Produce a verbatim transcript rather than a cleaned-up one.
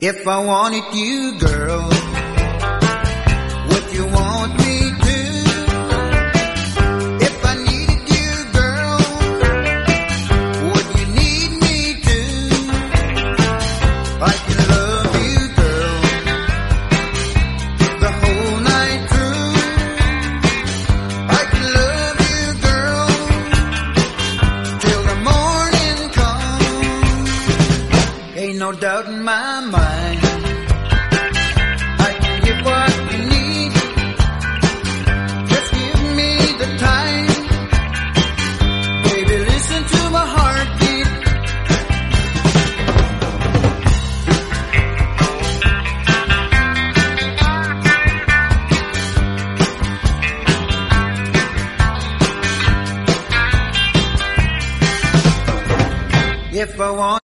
If I wanted you, girl, would you want me to? If I needed you, girl, would you need me to? I can love you, girl, the whole night through. I can love you, girl, till the morning comes. Ain't no doubt in my mind. If I want